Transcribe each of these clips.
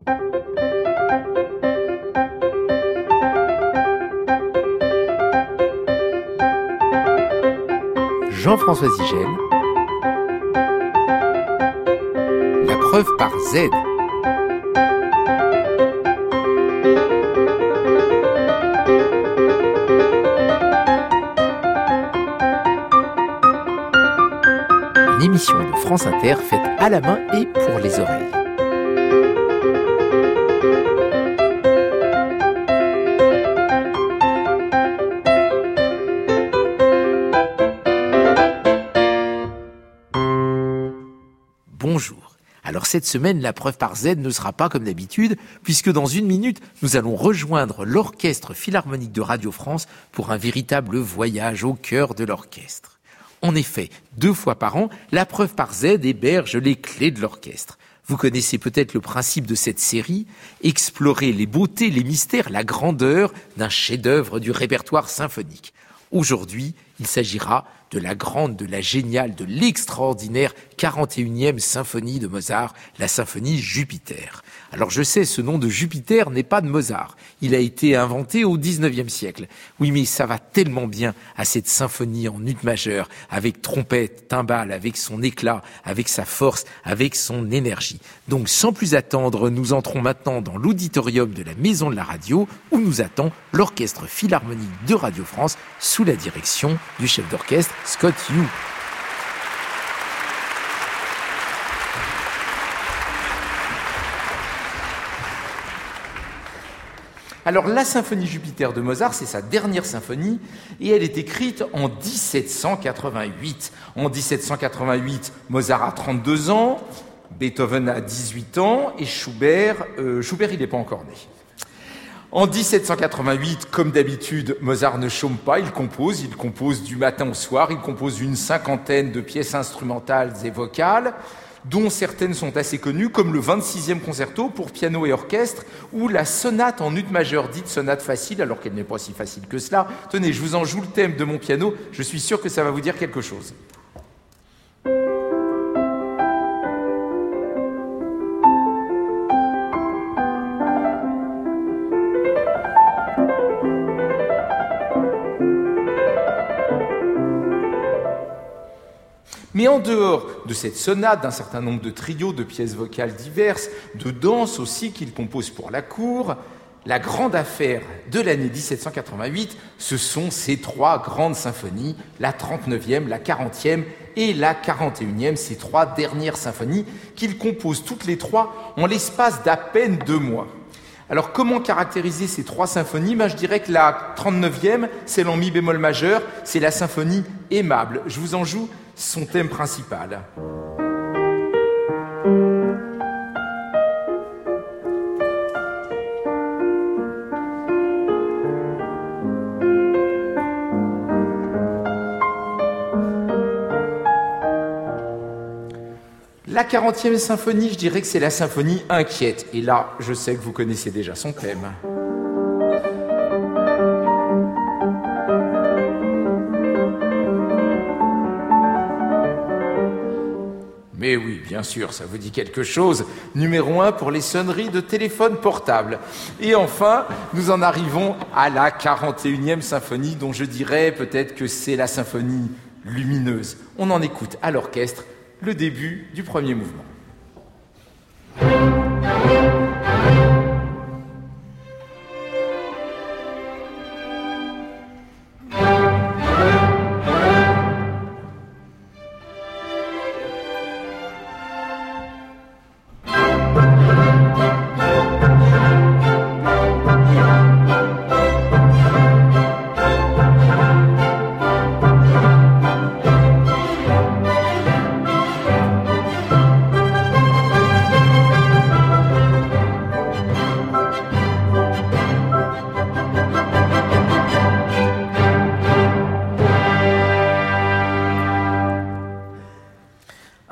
Jean-François Zigel. La preuve par Z. Une émission de France Inter faite à la main et pour les oreilles. Bonjour. Alors cette semaine, la preuve par Z ne sera pas comme d'habitude, puisque dans une minute, nous allons rejoindre l'Orchestre Philharmonique de Radio France pour un véritable voyage au cœur de l'orchestre. En effet, 2 fois par an, la preuve par Z héberge les clés de l'orchestre. Vous connaissez peut-être le principe de cette série, explorer les beautés, les mystères, la grandeur d'un chef-d'œuvre du répertoire symphonique. Aujourd'hui, il s'agira de la grande, de la géniale, de l'extraordinaire 41e symphonie de Mozart, la symphonie Jupiter. Alors je sais, ce nom de Jupiter n'est pas de Mozart. Il a été inventé au 19e siècle. Oui, mais ça va tellement bien à cette symphonie en ut majeur, avec trompette, timbale, avec son éclat, avec sa force, avec son énergie. Donc sans plus attendre, nous entrons maintenant dans l'auditorium de la Maison de la Radio, où nous attend l'Orchestre Philharmonique de Radio France, sous la direction du chef d'orchestre Scott Hughes. Alors, la symphonie Jupiter de Mozart, c'est sa dernière symphonie, et elle est écrite en 1788. En 1788, Mozart a 32 ans, Beethoven a 18 ans, et Schubert, il n'est pas encore né. En 1788, comme d'habitude, Mozart ne chôme pas, il compose du matin au soir, il compose une 50aine de pièces instrumentales et vocales, dont certaines sont assez connues, comme le 26e concerto pour piano et orchestre, ou la sonate en ut majeur, dite sonate facile, alors qu'elle n'est pas si facile que cela. Tenez, je vous en joue le thème de mon piano, je suis sûr que ça va vous dire quelque chose. Mais en dehors de cette sonate, d'un certain nombre de trios, de pièces vocales diverses, de danses aussi qu'il compose pour la cour, la grande affaire de l'année 1788, ce sont ces 3 grandes symphonies, la 39e, la 40e et la 41e, ces 3 dernières symphonies qu'il compose toutes les 3 en l'espace d'à peine 2 mois. Alors, comment caractériser ces 3 symphonies ? Je dirais que la 39e, celle en mi bémol majeur, c'est la symphonie aimable. Je vous en joue son thème principal. La 40e symphonie, je dirais que c'est la symphonie inquiète. Et là, je sais que vous connaissez déjà son thème. Mais oui, bien sûr, ça vous dit quelque chose. Numéro 1 pour les sonneries de téléphone portable. Et enfin, nous en arrivons à la 41e symphonie, dont je dirais peut-être que c'est la symphonie lumineuse. On en écoute à l'orchestre le début du premier mouvement.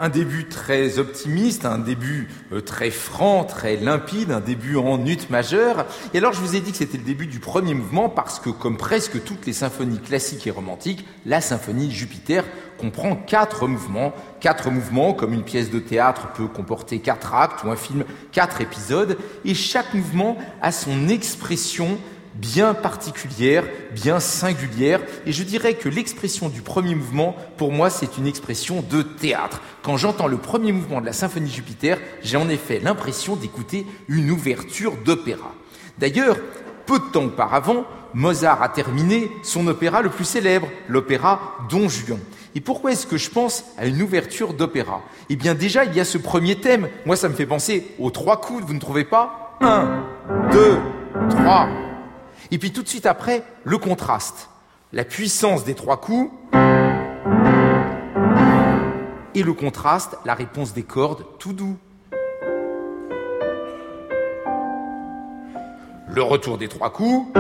Un début très optimiste, un début très franc, très limpide, un début en ut majeur. Et alors je vous ai dit que c'était le début du premier mouvement parce que, comme presque toutes les symphonies classiques et romantiques, la symphonie Jupiter comprend 4 mouvements. 4 mouvements, comme une pièce de théâtre peut comporter 4 actes ou un film 4 épisodes. Et chaque mouvement a son expression bien particulière, bien singulière, et je dirais que l'expression du premier mouvement, pour moi, c'est une expression de théâtre. Quand j'entends le premier mouvement de la symphonie Jupiter, j'ai en effet l'impression d'écouter une ouverture d'opéra. D'ailleurs, peu de temps auparavant, Mozart a terminé son opéra le plus célèbre, l'opéra Don Juan. Et pourquoi est-ce que je pense à une ouverture d'opéra? Eh bien déjà, il y a ce premier thème. Moi, ça me fait penser aux 3 coups, vous ne trouvez pas? 1, 2, 3... Et puis tout de suite après, le contraste. La puissance des 3 coups et le contraste, la réponse des cordes, tout doux. Le retour des 3 coups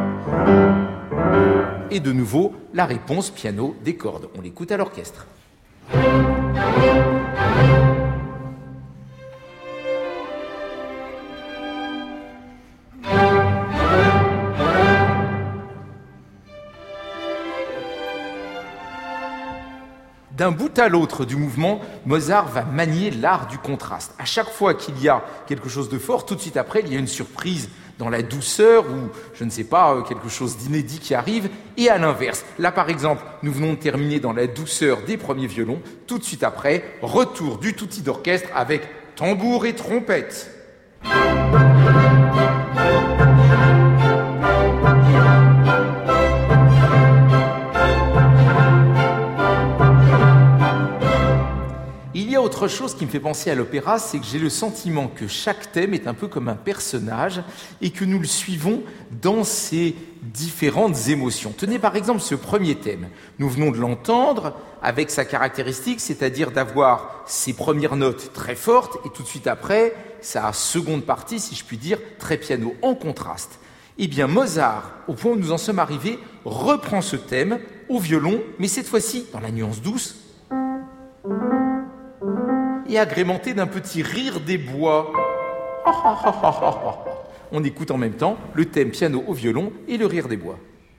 et de nouveau la réponse piano des cordes. On l'écoute à l'orchestre. D'un bout à l'autre du mouvement, Mozart va manier l'art du contraste. À chaque fois qu'il y a quelque chose de fort, tout de suite après, il y a une surprise dans la douceur ou, je ne sais pas, quelque chose d'inédit qui arrive. Et à l'inverse, là par exemple, nous venons de terminer dans la douceur des premiers violons. Tout de suite après, retour du tutti d'orchestre avec tambour et trompette. Il y a autre chose qui me fait penser à l'opéra, c'est que j'ai le sentiment que chaque thème est un peu comme un personnage et que nous le suivons dans ses différentes émotions. Tenez par exemple ce premier thème. Nous venons de l'entendre avec sa caractéristique, c'est-à-dire d'avoir ses premières notes très fortes et tout de suite après, sa seconde partie, si je puis dire, très piano, en contraste. Eh bien Mozart, au point où nous en sommes arrivés, reprend ce thème au violon, mais cette fois-ci dans la nuance douce, et agrémenté d'un petit rire des bois. On écoute en même temps le thème piano au violon et le rire des bois.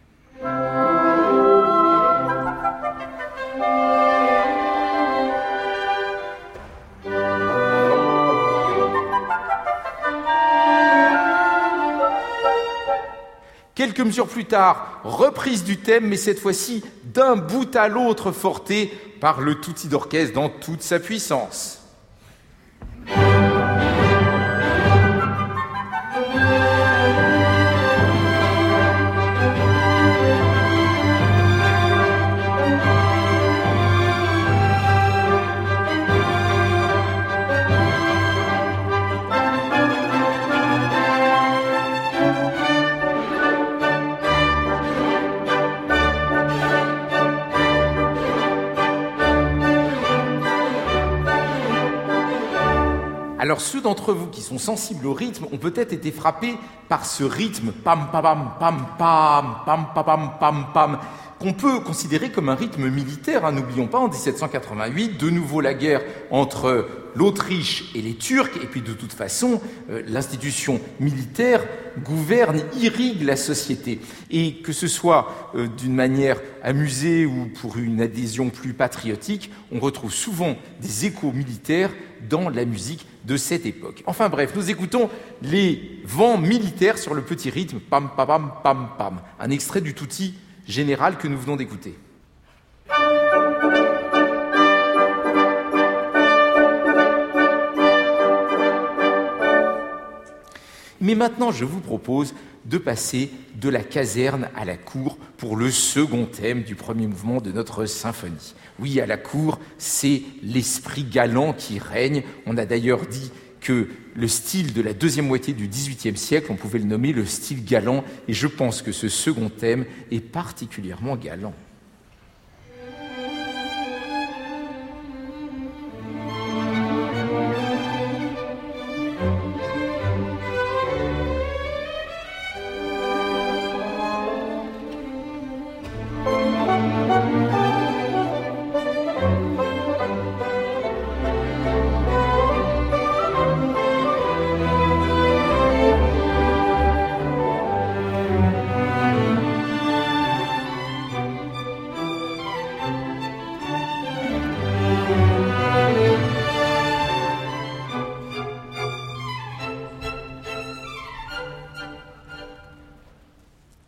Quelques mesures plus tard, reprise du thème, mais cette fois-ci d'un bout à l'autre forté par le tutti d'orchestre dans toute sa puissance. Alors ceux d'entre vous qui sont sensibles au rythme ont peut-être été frappés par ce rythme pam pam pam pam pam pam pam pam pam qu'on peut considérer comme un rythme militaire. N'oublions pas, en 1788, de nouveau la guerre entre l'Autriche et les Turcs, et puis de toute façon, l'institution militaire gouverne, irrigue la société. Et que ce soit d'une manière amusée ou pour une adhésion plus patriotique, on retrouve souvent des échos militaires dans la musique de cette époque. Enfin bref, nous écoutons les vents militaires sur le petit rythme pam pam pam pam pam, un extrait du tutti général que nous venons d'écouter. Mais maintenant, je vous propose de passer de la caserne à la cour pour le second thème du premier mouvement de notre symphonie. Oui, à la cour, c'est l'esprit galant qui règne. On a d'ailleurs dit que le style de la deuxième moitié du XVIIIe siècle, on pouvait le nommer le style galant, et je pense que ce second thème est particulièrement galant.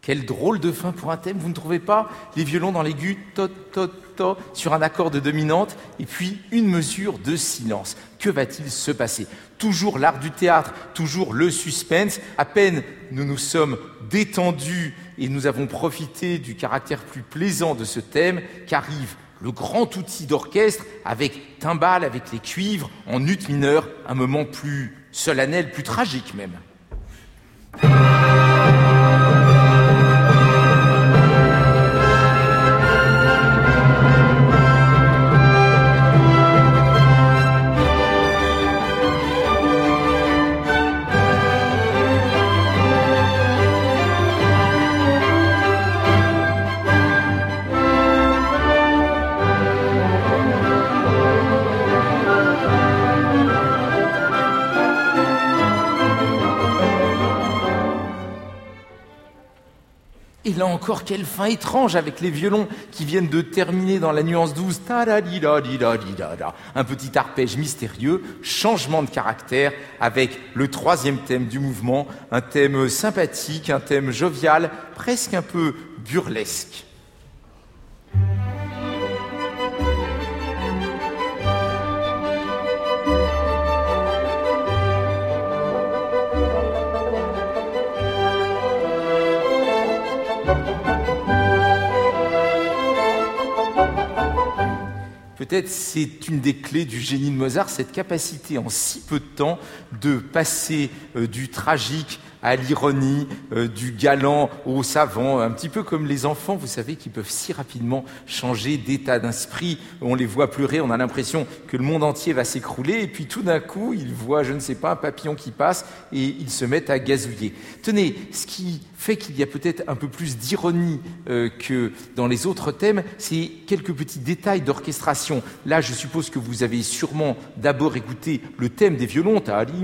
Quelle drôle de fin pour un thème, vous ne trouvez pas? Les violons dans l'aigu, to, to, to, sur un accord de dominante, et puis une mesure de silence. Que va-t-il se passer? Toujours l'art du théâtre, toujours le suspense. À peine nous nous sommes détendus et nous avons profité du caractère plus plaisant de ce thème, qu'arrive le grand outil d'orchestre avec timbales, avec les cuivres, en ut mineur, un moment plus solennel, plus tragique même. Et là encore, quelle fin étrange avec les violons qui viennent de terminer dans la nuance 12. Un petit arpège mystérieux, changement de caractère avec le troisième thème du mouvement, un thème sympathique, un thème jovial, presque un peu burlesque. Peut-être c'est une des clés du génie de Mozart, cette capacité en si peu de temps de passer du tragique à l'ironie, du galant au savant, un petit peu comme les enfants, vous savez, qui peuvent si rapidement changer d'état d'esprit. On les voit pleurer, on a l'impression que le monde entier va s'écrouler, et puis tout d'un coup, ils voient, je ne sais pas, un papillon qui passe, et ils se mettent à gazouiller. Tenez, ce qui fait qu'il y a peut-être un peu plus d'ironie que dans les autres thèmes, c'est quelques petits détails d'orchestration. Là, je suppose que vous avez sûrement d'abord écouté le thème des violons,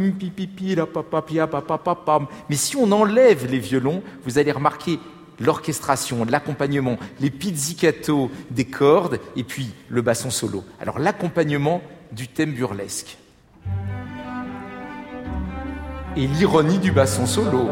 mais si on enlève les violons, vous allez remarquer l'orchestration, l'accompagnement, les pizzicato des cordes et puis le basson solo. Alors l'accompagnement du thème burlesque et l'ironie du basson solo.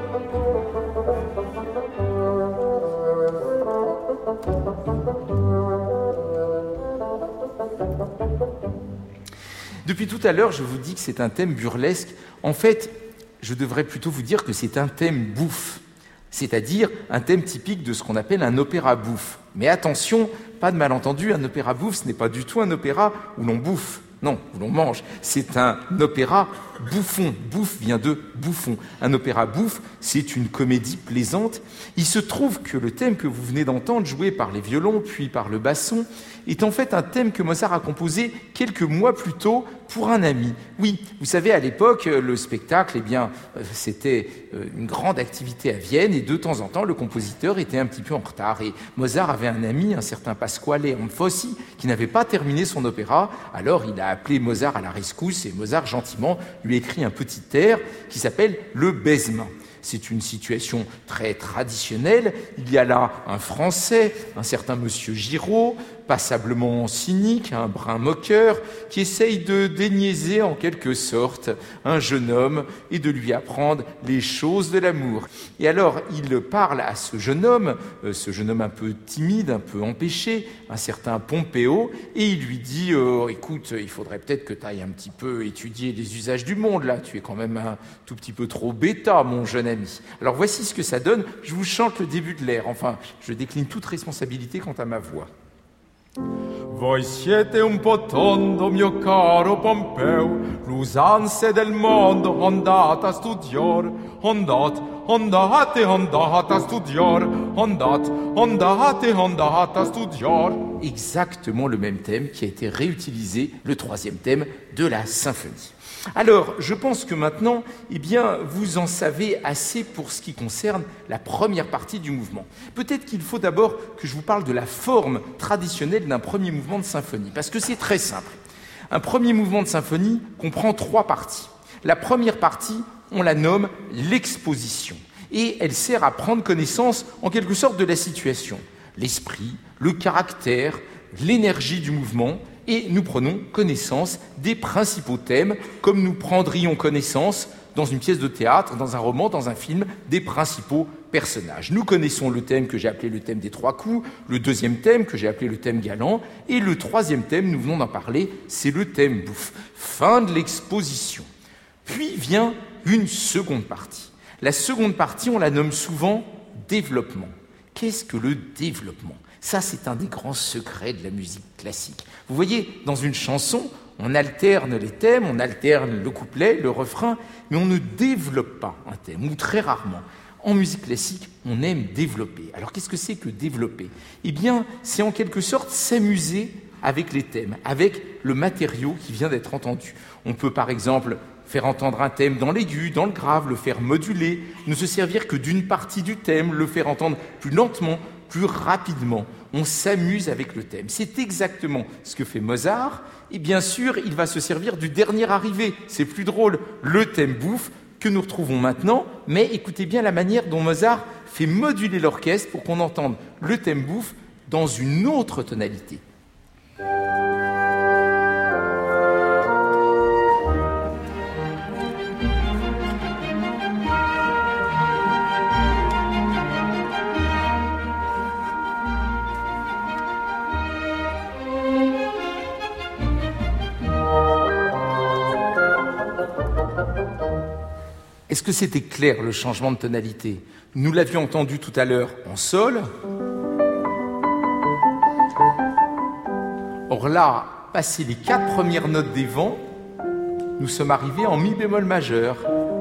Depuis tout à l'heure, je vous dis que c'est un thème burlesque. En fait, je devrais plutôt vous dire que c'est un thème bouffe, c'est-à-dire un thème typique de ce qu'on appelle un opéra bouffe. Mais attention, pas de malentendu, un opéra bouffe, ce n'est pas du tout un opéra où l'on bouffe, non, où l'on mange. C'est un opéra bouffon. Bouffe vient de bouffon. Un opéra bouffe, c'est une comédie plaisante. Il se trouve que le thème que vous venez d'entendre, joué par les violons puis par le basson, est en fait un thème que Mozart a composé quelques mois plus tôt pour un ami. Oui, vous savez, à l'époque, le spectacle, c'était une grande activité à Vienne, et de temps en temps, le compositeur était un petit peu en retard. Et Mozart avait un ami, un certain Pasquale Anfossi, qui n'avait pas terminé son opéra. Alors, il a appelé Mozart à la rescousse, et Mozart, gentiment, lui a écrit un petit air qui s'appelle « Le baisement ». C'est une situation très traditionnelle. Il y a là un Français, un certain monsieur Giraud, passablement cynique, un brin moqueur, qui essaye de déniaiser en quelque sorte un jeune homme et de lui apprendre les choses de l'amour. Et alors, il parle à ce jeune homme un peu timide, un peu empêché, un certain Pompéo, et il lui dit écoute, il faudrait peut-être que tu ailles un petit peu étudier les usages du monde, là, tu es quand même un tout petit peu trop bêta, mon jeune ami. Alors voici ce que ça donne, je vous chante le début de l'air, enfin, je décline toute responsabilité quant à ma voix. Voi siete un po' tondo, mio caro Pompeo, l'usanze del mondo andate a studiare, andate a studiare, andate a studiare. Exactement le même thème qui a été réutilisé, le troisième thème de la symphonie. Alors, je pense que maintenant, vous en savez assez pour ce qui concerne la première partie du mouvement. Peut-être qu'il faut d'abord que je vous parle de la forme traditionnelle d'un premier mouvement de symphonie, parce que c'est très simple. Un premier mouvement de symphonie comprend 3 parties. La première partie, on la nomme l'exposition, et elle sert à prendre connaissance, en quelque sorte, de la situation. L'esprit, le caractère, l'énergie du mouvement, et nous prenons connaissance des principaux thèmes, comme nous prendrions connaissance dans une pièce de théâtre, dans un roman, dans un film, des principaux personnages. Nous connaissons le thème que j'ai appelé le thème des trois coups, le deuxième thème que j'ai appelé le thème galant, et le troisième thème, nous venons d'en parler, c'est le thème bouffe. Fin de l'exposition. Puis vient une seconde partie. La seconde partie, on la nomme souvent développement. Qu'est-ce que le développement ? Ça, c'est un des grands secrets de la musique classique. Vous voyez, dans une chanson, on alterne les thèmes, on alterne le couplet, le refrain, mais on ne développe pas un thème, ou très rarement. En musique classique, on aime développer. Alors, qu'est-ce que c'est que développer ? Eh bien, c'est en quelque sorte s'amuser avec les thèmes, avec le matériau qui vient d'être entendu. On peut, par exemple, faire entendre un thème dans l'aigu, dans le grave, le faire moduler, ne se servir que d'une partie du thème, le faire entendre plus lentement, plus rapidement. On s'amuse avec le thème. C'est exactement ce que fait Mozart. Et bien sûr, il va se servir du dernier arrivé. C'est plus drôle, le thème bouffe que nous retrouvons maintenant. Mais écoutez bien la manière dont Mozart fait moduler l'orchestre pour qu'on entende le thème bouffe dans une autre tonalité. Est-ce que c'était clair, le changement de tonalité ? Nous l'avions entendu tout à l'heure en sol. Or là, passé les 4 premières notes des vents, nous sommes arrivés en mi bémol majeur.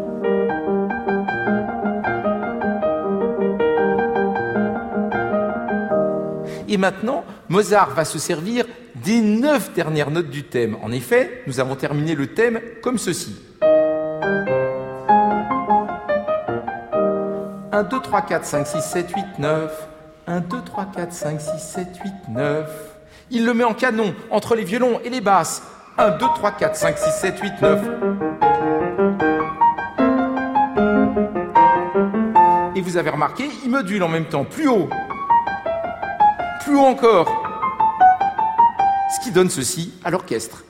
Et maintenant, Mozart va se servir des 9 dernières notes du thème. En effet, nous avons terminé le thème comme ceci. 1, 2, 3, 4, 5, 6, 7, 8, 9. 1, 2, 3, 4, 5, 6, 7, 8, 9. Il le met en canon, entre les violons et les basses. 1, 2, 3, 4, 5, 6, 7, 8, 9. Et vous avez remarqué, il module en même temps plus haut encore. Ce qui donne ceci à l'orchestre.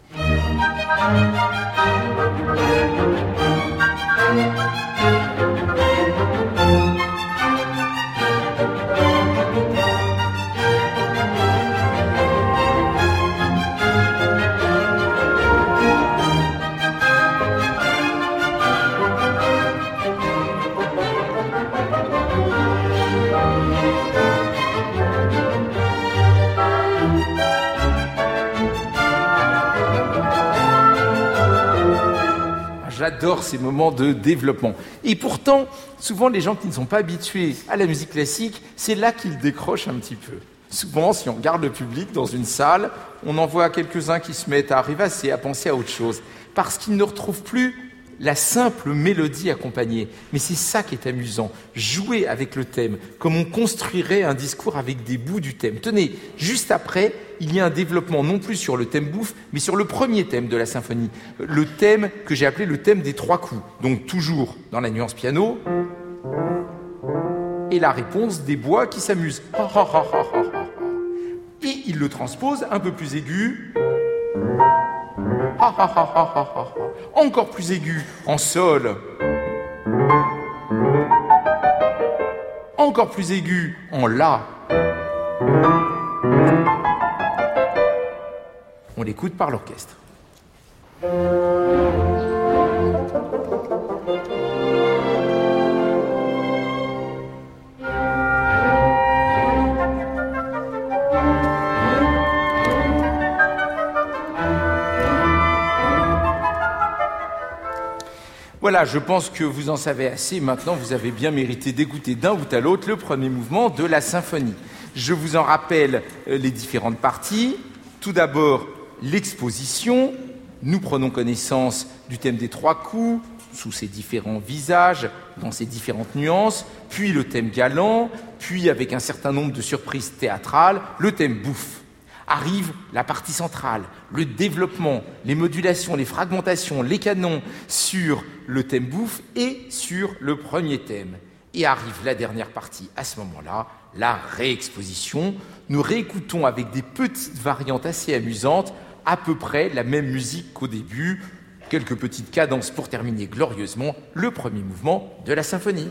J'adore ces moments de développement. Et pourtant, souvent, les gens qui ne sont pas habitués à la musique classique, c'est là qu'ils décrochent un petit peu. Souvent, si on regarde le public dans une salle, on en voit quelques-uns qui se mettent à rêvasser, à penser à autre chose, parce qu'ils ne retrouvent plus la simple mélodie accompagnée. Mais c'est ça qui est amusant, jouer avec le thème, comme on construirait un discours avec des bouts du thème. Tenez, juste après, il y a un développement non plus sur le thème bouffe, mais sur le premier thème de la symphonie, le thème que j'ai appelé le thème des trois coups. Donc toujours dans la nuance piano, et la réponse des bois qui s'amusent. Et il le transpose un peu plus aigu. Encore plus aigu en sol. Encore plus aigu en la. On l'écoute par l'orchestre. Voilà, je pense que vous en savez assez. Maintenant, vous avez bien mérité d'écouter d'un bout à l'autre le premier mouvement de la symphonie. Je vous en rappelle les différentes parties. Tout d'abord, l'exposition. Nous prenons connaissance du thème des trois coups, sous ses différents visages, dans ses différentes nuances, puis le thème galant, puis avec un certain nombre de surprises théâtrales, le thème bouffe. Arrive la partie centrale, le développement, les modulations, les fragmentations, les canons sur le thème bouffe et sur le premier thème. Et arrive la dernière partie, à ce moment-là, la réexposition. Nous réécoutons avec des petites variantes assez amusantes, à peu près la même musique qu'au début, Quelques petites cadences pour terminer glorieusement le premier mouvement de la symphonie.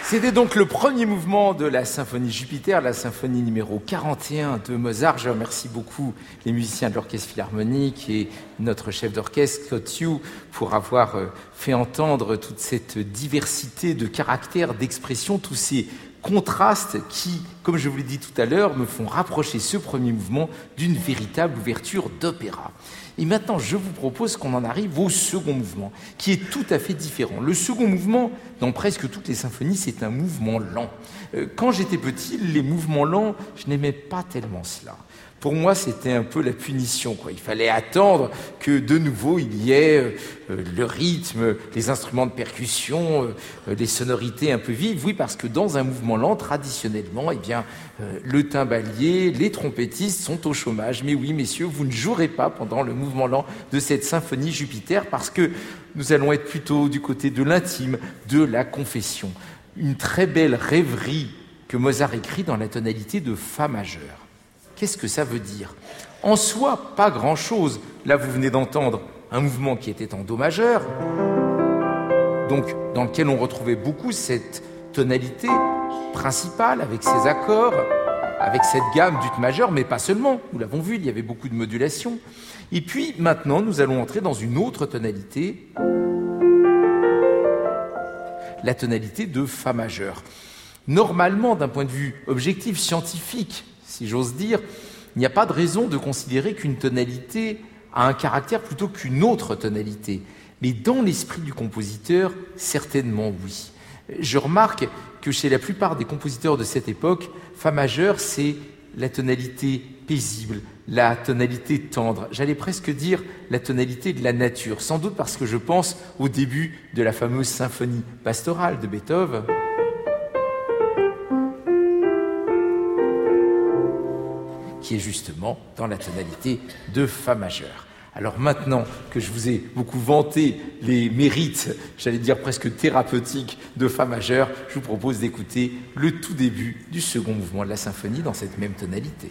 C'était donc le premier mouvement de la symphonie Jupiter, la symphonie numéro 41 de Mozart. Je remercie beaucoup les musiciens de l'Orchestre Philharmonique et notre chef d'orchestre, Scott Hugh, pour avoir fait entendre toute cette diversité de caractères, d'expressions, tous ces contrastes qui, comme je vous l'ai dit tout à l'heure, me font rapprocher ce premier mouvement d'une véritable ouverture d'opéra. Et maintenant, je vous propose qu'on en arrive au second mouvement, qui est tout à fait différent. Le second mouvement, dans presque toutes les symphonies, c'est un mouvement lent. Quand j'étais petit, les mouvements lents, je n'aimais pas tellement cela. Pour moi, c'était un peu la punition, quoi. Il fallait attendre que de nouveau il y ait le rythme, les instruments de percussion, les sonorités un peu vives. Oui, parce que dans un mouvement lent, traditionnellement, le timbalier, les trompettistes sont au chômage. Mais oui, messieurs, vous ne jouerez pas pendant le mouvement lent de cette symphonie Jupiter parce que nous allons être plutôt du côté de l'intime, de la confession. Une très belle rêverie que Mozart écrit dans la tonalité de Fa majeur. Qu'est-ce que ça veut dire? En soi, pas grand-chose. Là, vous venez d'entendre un mouvement qui était en Do majeur, donc dans lequel on retrouvait beaucoup cette tonalité principale avec ses accords, avec cette gamme d'ut majeur, mais pas seulement. Nous l'avons vu, il y avait beaucoup de modulations. Et puis, maintenant, nous allons entrer dans une autre tonalité, la tonalité de Fa majeur. Normalement, d'un point de vue objectif, scientifique, si j'ose dire, il n'y a pas de raison de considérer qu'une tonalité a un caractère plutôt qu'une autre tonalité. Mais dans l'esprit du compositeur, certainement oui. Je remarque que chez la plupart des compositeurs de cette époque, Fa majeur, c'est la tonalité paisible, la tonalité tendre, j'allais presque dire la tonalité de la nature, sans doute parce que je pense au début de la fameuse symphonie pastorale de Beethoven, qui est justement dans la tonalité de Fa majeur. Alors maintenant que je vous ai beaucoup vanté les mérites, j'allais dire presque thérapeutiques de Fa majeur, je vous propose d'écouter le tout début du second mouvement de la symphonie dans cette même tonalité.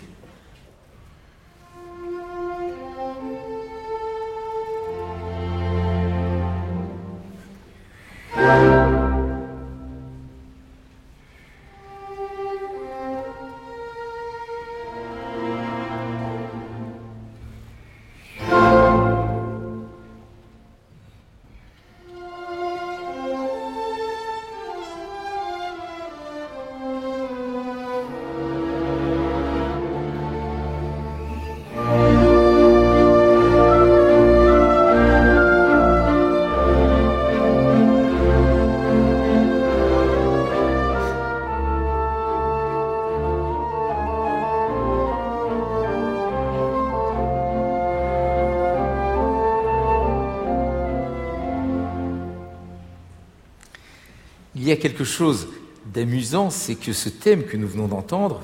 Il y a quelque chose d'amusant, c'est que ce thème que nous venons d'entendre,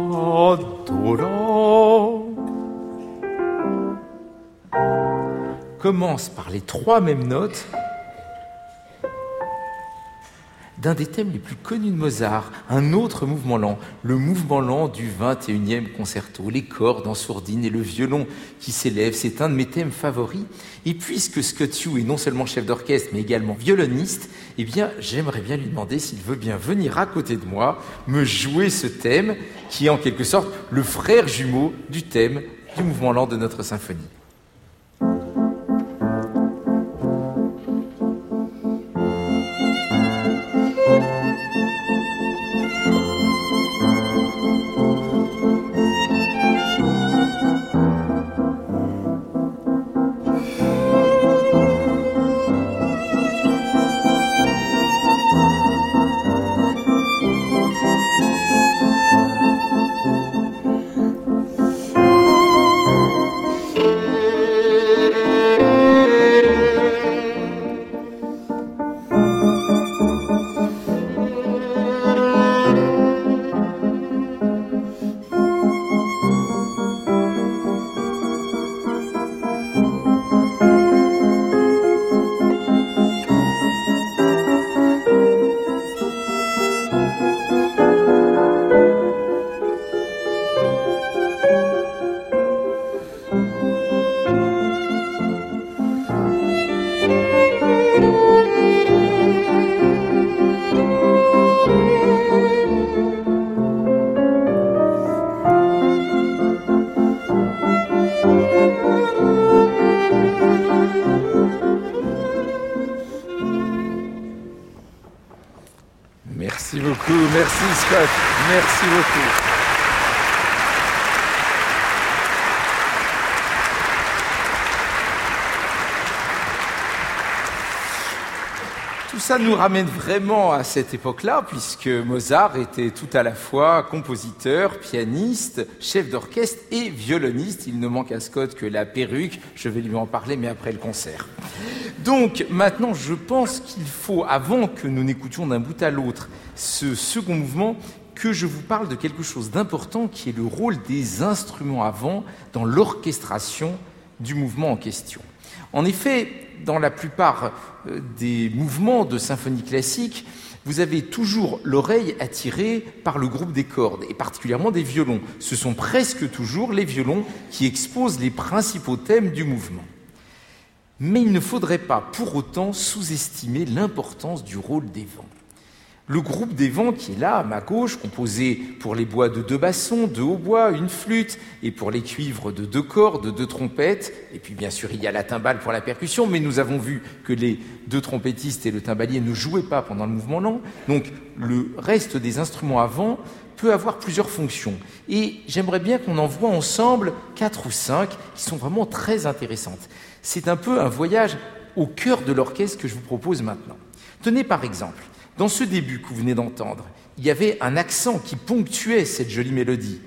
commence par les trois mêmes notes d'un des thèmes les plus connus de Mozart, un autre mouvement lent, le mouvement lent du 21e concerto, les cordes en sourdine et le violon qui s'élève, c'est un de mes thèmes favoris. Et puisque Scott Hugh est non seulement chef d'orchestre, mais également violoniste, eh bien, j'aimerais bien lui demander s'il veut bien venir à côté de moi, me jouer ce thème, qui est en quelque sorte le frère jumeau du thème du mouvement lent de notre symphonie. Merci beaucoup, merci Scott, merci beaucoup. Tout ça nous ramène vraiment à cette époque-là, puisque Mozart était tout à la fois compositeur, pianiste, chef d'orchestre et violoniste. Il ne manque à Scott que la perruque, je vais lui en parler, mais après le concert. Donc maintenant, je pense qu'il faut, avant que nous n'écoutions d'un bout à l'autre ce second mouvement, que je vous parle de quelque chose d'important qui est le rôle des instruments à vent dans l'orchestration du mouvement en question. En effet, dans la plupart des mouvements de symphonie classique, vous avez toujours l'oreille attirée par le groupe des cordes, et particulièrement des violons. Ce sont presque toujours les violons qui exposent les principaux thèmes du mouvement. Mais il ne faudrait pas pour autant sous-estimer l'importance du rôle des vents. Le groupe des vents qui est là, à ma gauche, composé pour les bois de 2 bassons, 2 hautbois, une flûte, et pour les cuivres de 2 cordes, 2 trompettes, et puis bien sûr il y a la timbale pour la percussion, mais nous avons vu que les 2 trompettistes et le timbalier ne jouaient pas pendant le mouvement lent, donc le reste des instruments à vent peut avoir plusieurs fonctions. Et j'aimerais bien qu'on en voit ensemble 4 ou 5 qui sont vraiment très intéressantes. C'est un peu un voyage au cœur de l'orchestre que je vous propose maintenant. Tenez par exemple, dans ce début que vous venez d'entendre, il y avait un accent qui ponctuait cette jolie mélodie.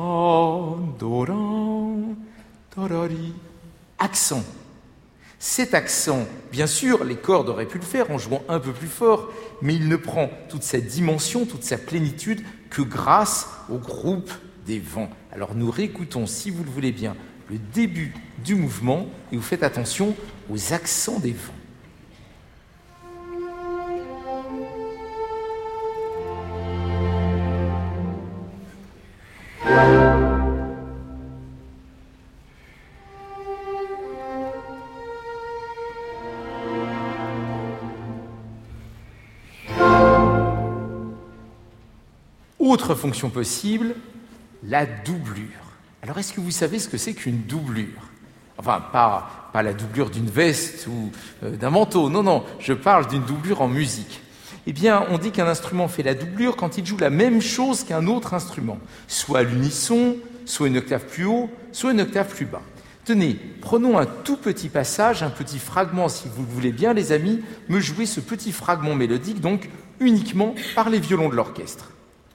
Accent. Cet accent, bien sûr, les cordes auraient pu le faire en jouant un peu plus fort, mais il ne prend toute sa dimension, toute sa plénitude que grâce au groupe des vents. Alors nous réécoutons, si vous le voulez bien, le début du mouvement et vous faites attention aux accents des vents. Autre fonction possible, la doublure. Alors, est-ce que vous savez ce que c'est qu'une doublure? Enfin, pas la doublure d'une veste ou d'un manteau, non, je parle d'une doublure en musique. Eh bien, on dit qu'un instrument fait la doublure quand il joue la même chose qu'un autre instrument, soit à l'unisson, soit une octave plus haut, soit une octave plus bas. Tenez, prenons un tout petit passage, un petit fragment, si vous le voulez bien, les amis, me jouer ce petit fragment mélodique, donc uniquement par les violons de l'orchestre.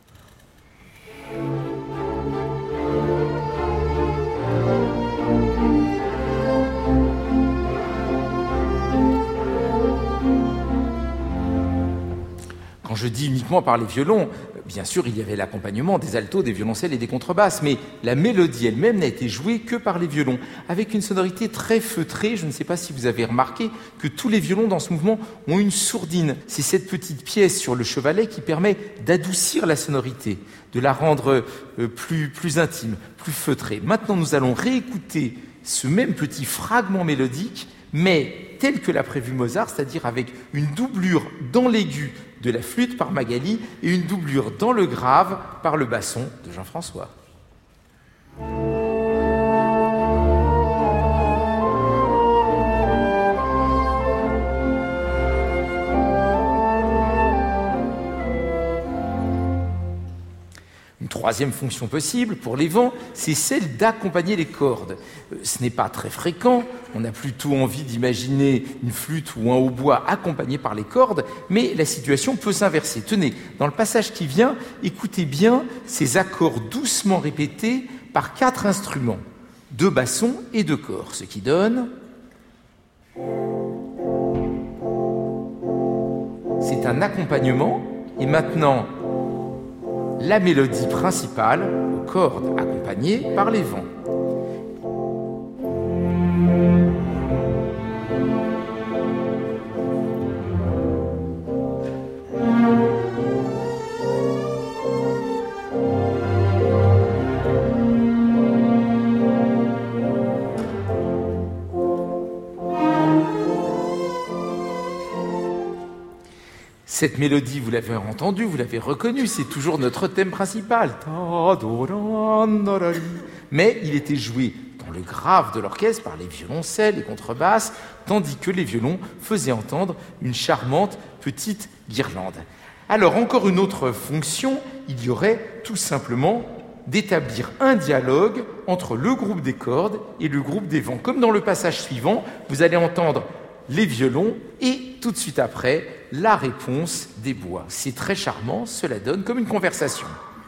Quand je dis uniquement par les violons, bien sûr, il y avait l'accompagnement des altos, des violoncelles et des contrebasses, mais la mélodie elle-même n'a été jouée que par les violons, avec une sonorité très feutrée. Je ne sais pas si vous avez remarqué que tous les violons dans ce mouvement ont une sourdine. C'est cette petite pièce sur le chevalet qui permet d'adoucir la sonorité, de la rendre plus intime, plus feutrée. Maintenant, nous allons réécouter ce même petit fragment mélodique, mais tel que l'a prévu Mozart, c'est-à-dire avec une doublure dans l'aigu de la flûte par Magali et une doublure dans le grave par le basson de Jean-François. Une troisième fonction possible pour les vents, c'est celle d'accompagner les cordes. Ce n'est pas très fréquent, on a plutôt envie d'imaginer une flûte ou un hautbois accompagné par les cordes, mais la situation peut s'inverser. Tenez, dans le passage qui vient, écoutez bien ces accords doucement répétés par 4 instruments, 2 bassons et 2 corps, ce qui donne... C'est un accompagnement, et maintenant... la mélodie principale aux cordes accompagnées par les vents. Cette mélodie, vous l'avez entendue, vous l'avez reconnue, c'est toujours notre thème principal. Mais il était joué dans le grave de l'orchestre par les violoncelles, les contrebasses, tandis que les violons faisaient entendre une charmante petite guirlande. Alors, encore une autre fonction, il y aurait tout simplement d'établir un dialogue entre le groupe des cordes et le groupe des vents. Comme dans le passage suivant, vous allez entendre les violons et tout de suite après, la réponse des bois. C'est très charmant, cela donne comme une conversation.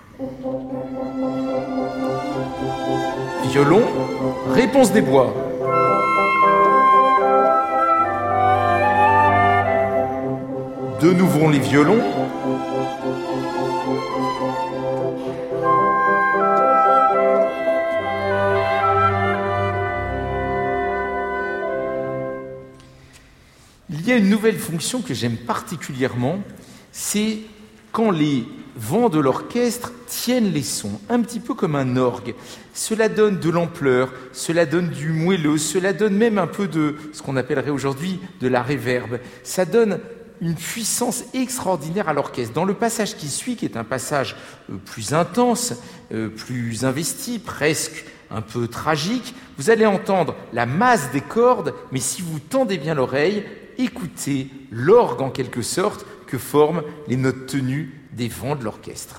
Violon, réponse des bois. De nouveau les violons. Il y a une nouvelle fonction que j'aime particulièrement, c'est quand les vents de l'orchestre tiennent les sons, un petit peu comme un orgue. Cela donne de l'ampleur, cela donne du moelleux, cela donne même un peu de ce qu'on appellerait aujourd'hui de la réverbe. Ça donne une puissance extraordinaire à l'orchestre. Dans le passage qui suit, qui est un passage plus intense, plus investi, presque un peu tragique, vous allez entendre la masse des cordes, mais si vous tendez bien l'oreille, écoutez l'orgue en quelque sorte que forment les notes tenues des vents de l'orchestre.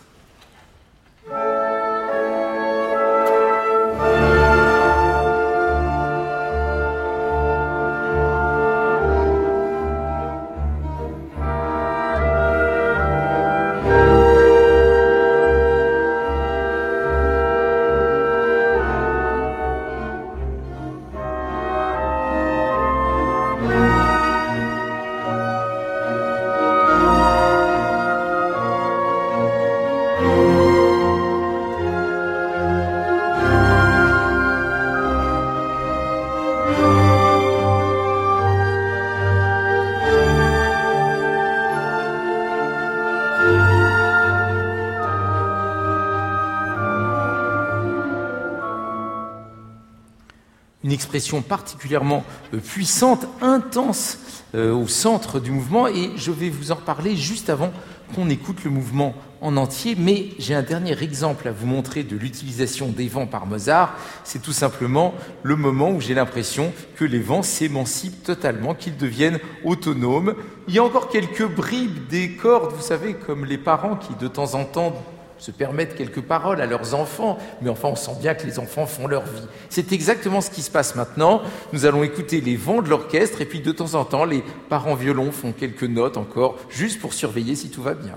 Une expression particulièrement puissante, intense au centre du mouvement, et je vais vous en reparler juste avant qu'on écoute le mouvement en entier. Mais j'ai un dernier exemple à vous montrer de l'utilisation des vents par Mozart. C'est tout simplement le moment où j'ai l'impression que les vents s'émancipent totalement, qu'ils deviennent autonomes. Il y a encore quelques bribes des cordes, vous savez, comme les parents qui de temps en temps se permettent quelques paroles à leurs enfants, mais enfin on sent bien que les enfants font leur vie. C'est exactement ce qui se passe maintenant. Nous allons écouter les vents de l'orchestre et puis de temps en temps les parents violons font quelques notes encore, juste pour surveiller si tout va bien.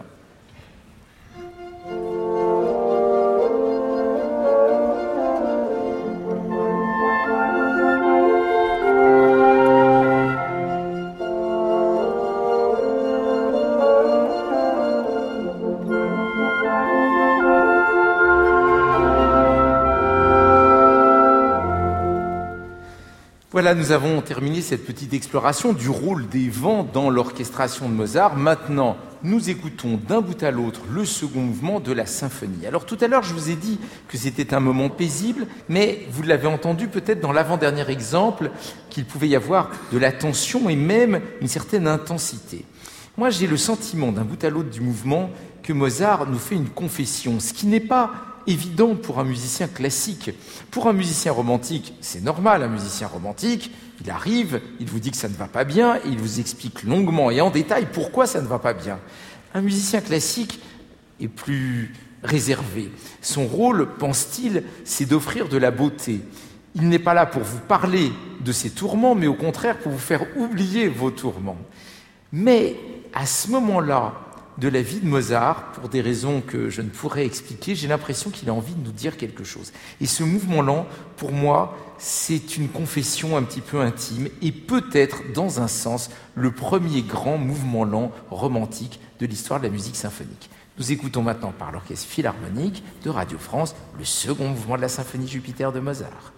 Voilà, nous avons terminé cette petite exploration du rôle des vents dans l'orchestration de Mozart. Maintenant, nous écoutons d'un bout à l'autre le second mouvement de la symphonie. Alors tout à l'heure, je vous ai dit que c'était un moment paisible, mais vous l'avez entendu peut-être dans l'avant-dernier exemple qu'il pouvait y avoir de la tension et même une certaine intensité. Moi, j'ai le sentiment d'un bout à l'autre du mouvement que Mozart nous fait une confession, ce qui n'est pas évident pour un musicien classique. Pour un musicien romantique, c'est normal, un musicien romantique, il arrive, il vous dit que ça ne va pas bien, et il vous explique longuement et en détail pourquoi ça ne va pas bien. Un musicien classique est plus réservé. Son rôle, pense-t-il, c'est d'offrir de la beauté. Il n'est pas là pour vous parler de ses tourments, mais au contraire pour vous faire oublier vos tourments. Mais à ce moment-là, de la vie de Mozart, pour des raisons que je ne pourrais expliquer, j'ai l'impression qu'il a envie de nous dire quelque chose. Et ce mouvement lent, pour moi, c'est une confession un petit peu intime et peut-être, dans un sens, le premier grand mouvement lent romantique de l'histoire de la musique symphonique. Nous écoutons maintenant par l'Orchestre Philharmonique de Radio France le second mouvement de la symphonie Jupiter de Mozart.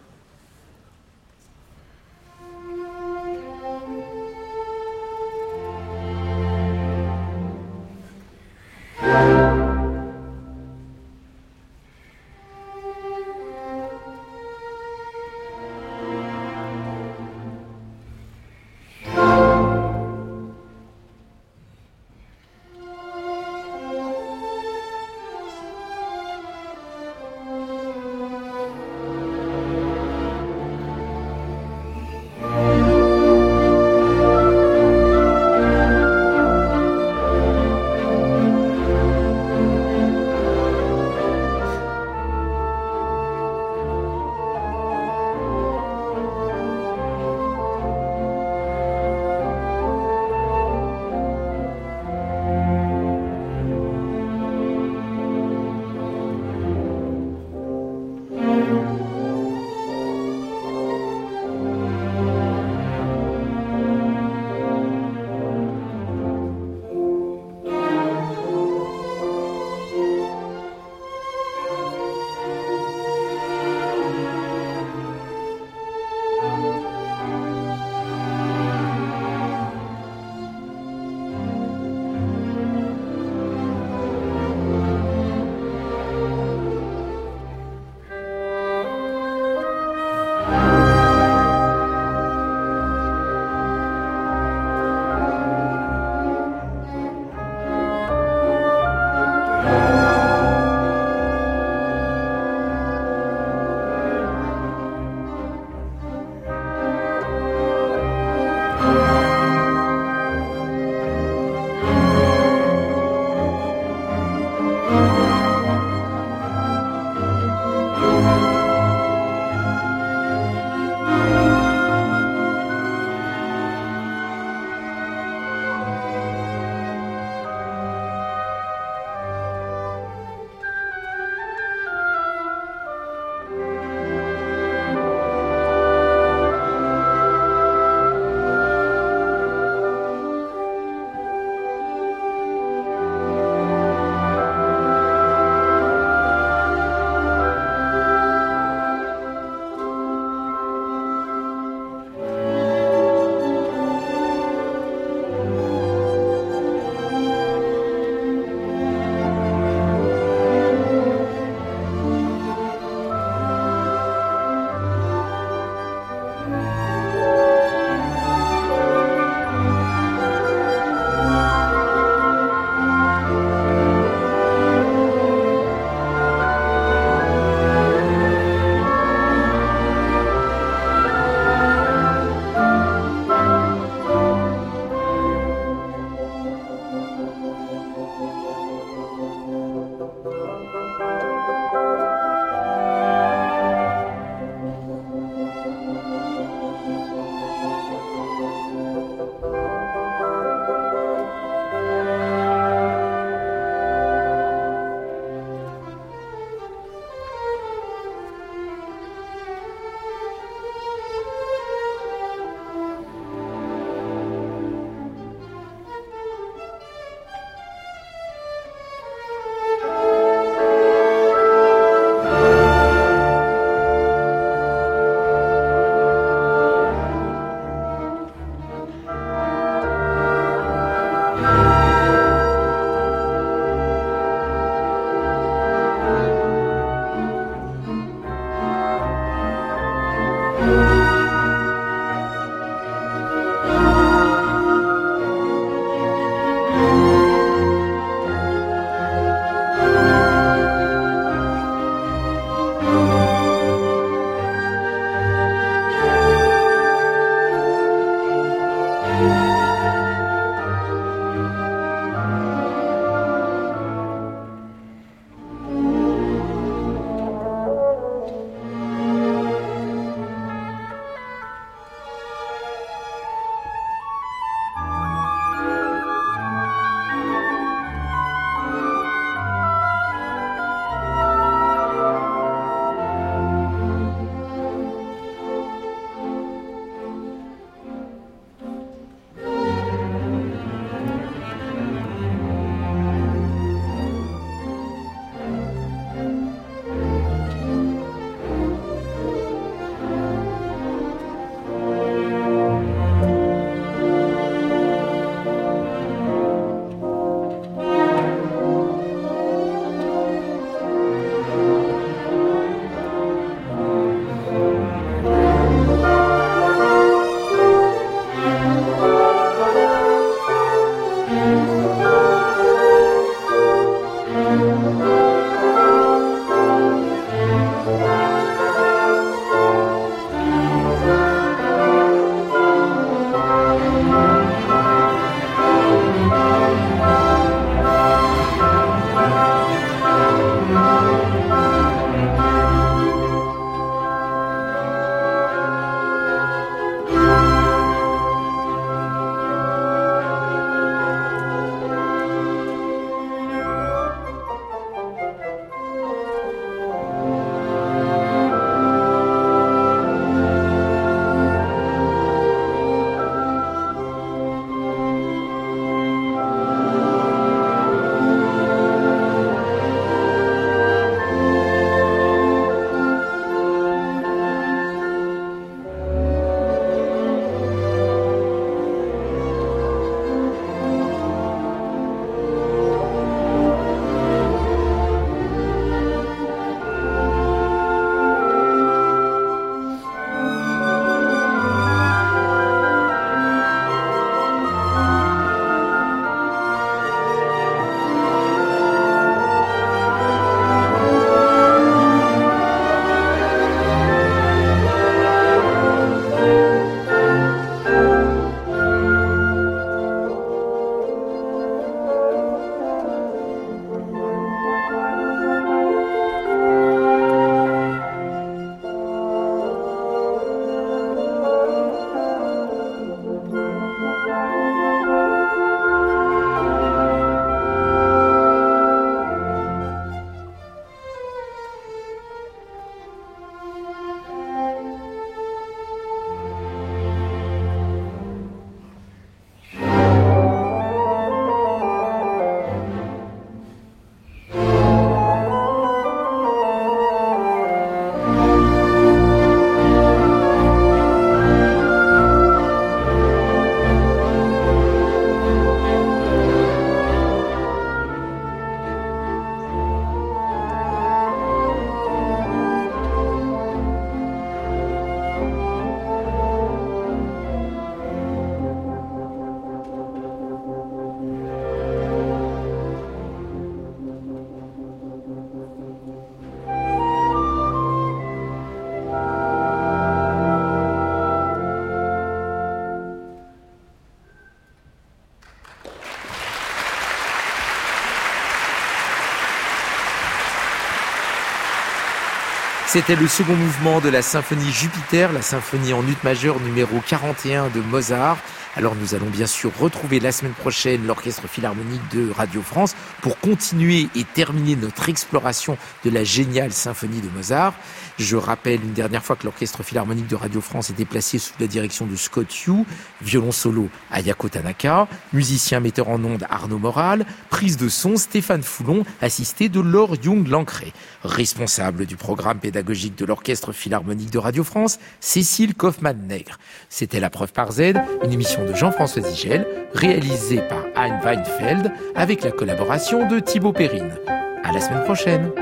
C'était le second mouvement de la symphonie Jupiter, la symphonie en ut majeur numéro 41 de Mozart. Alors nous allons bien sûr retrouver la semaine prochaine l'Orchestre Philharmonique de Radio France pour continuer et terminer notre exploration de la géniale symphonie de Mozart. Je rappelle une dernière fois que l'Orchestre Philharmonique de Radio France était placé sous la direction de Scott Hugh, violon solo Ayako Tanaka, musicien metteur en ondes Arnaud Moral, prise de son Stéphane Foulon, assisté de Laure Young-Lancret. Responsable du programme pédagogique de l'Orchestre Philharmonique de Radio France, Cécile Kaufmann-Nègre. C'était La Preuve par Z, une émission de Jean-François Zigel, réalisée par Anne Weinfeld avec la collaboration de Thibaut Perrine. À la semaine prochaine.